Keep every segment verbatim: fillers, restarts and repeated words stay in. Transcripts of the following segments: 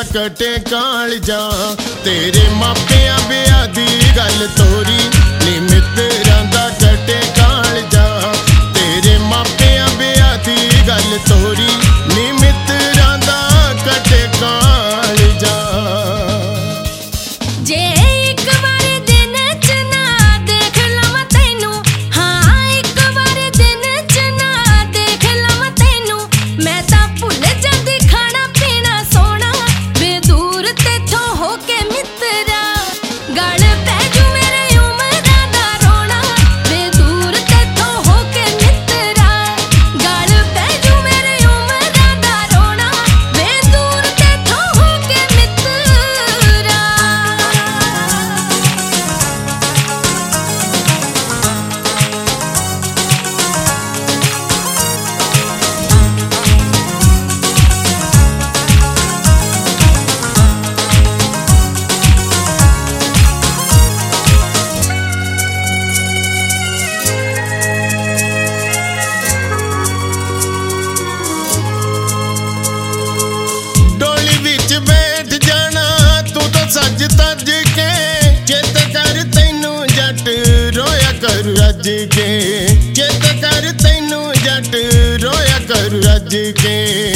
कटे कालजा तेरे मापिया बिया दी गल तोरी नी मित्रां दा कटे कालजा तेरे मापिया बिया दी गल तोरी नी मित्रां दा कटे कालजा। जे एक बार दिन च ना देख लवां तैनू, हाँ एक बार दिन च ना देख लवां तैनू, मैं तां भुल जांदी खाना पीना सोना वे दूर तेथों हो के मित्रा गल पै जू मेरे उमरां दा रोना वे दूर तेथों हो के मित्रा गल पै जू मेरे उमरां दा रोना वे दूर तेथों हो के मित्रा। डोली विच बैठ जाना तू तो सज तज के चेत कर तैनू जट रोया कर रज के चेत कर तैनू जट रोया कर रज के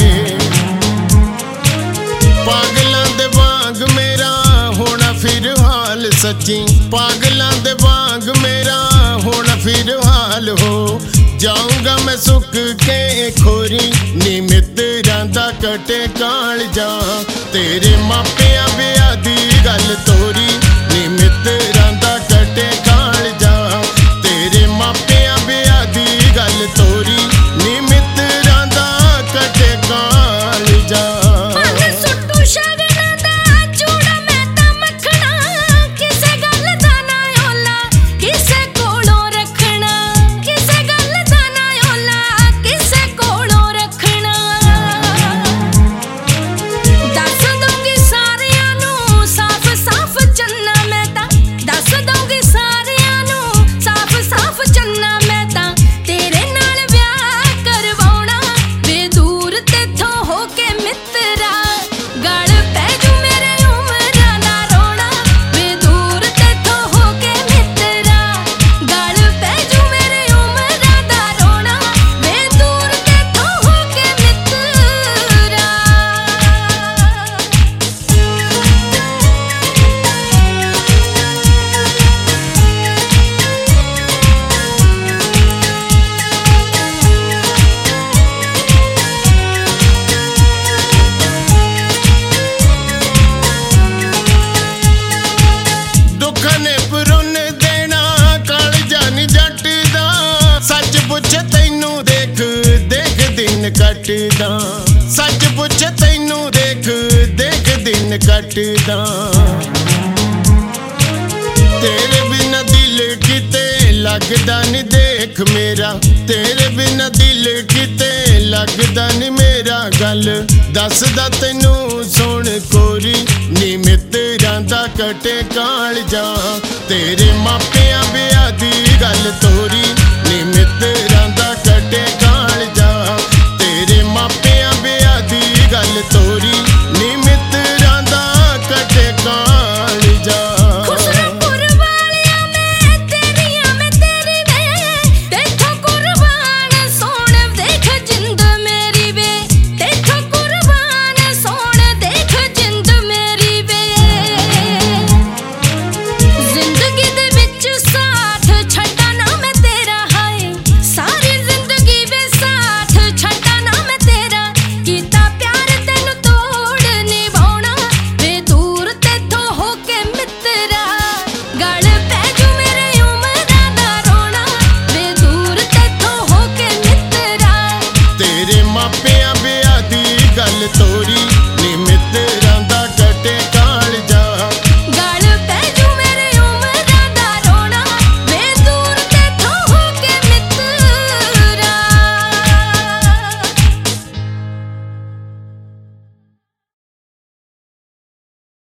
पागलां दे वांग मेरा होना फिर हाल सच्ची पागलां दे वांग मेरा होना फिर हाल हो जाऊंगा मैं सुख के खोरी नी मित्रां दा कटे कालजा तेरे मापिया बिया दी गल तोरी नी मित्रां दा कटे कालजा तेरे मापिया बिया दी गल तोरी नी मित्रां दा कटे कालजा। मन सुट्टू शगना दा चूड़ा मैं तां मखना किसे गल दा ना ओला किसे कोलों रखना किसे गल दा ना ओला किसे कोलों रखना दस दूंगी सारियां नू साफ साफ चन्ना मैं तां दस दूंगी सारियां नू साफ साफ चन्ना मैं तां तेरे नाल विआह करवाउणा वे दूर तेथों हो के मित्रा गल पै जू मेरे उमरां दा रोना वे दूर तेथों हो के मित्रा गल पै जू मेरे उमरां दा रोना वे दूर तेथों हो के मित्रा। दुख ने पुरुन देना कालजा नी जट दा सच पुछ तैनू देख देख दिन कटदा सच पुछ तैनू देख देख दिन कटदा तेरे बिना दिल किते लगदा नी देख मेरा तेरे बिना दिल किते लगदा नी मेरा गल दसदा तैनू सुन कोरी नी मित्रां दा कटे कालजा तेरे मापिया बिया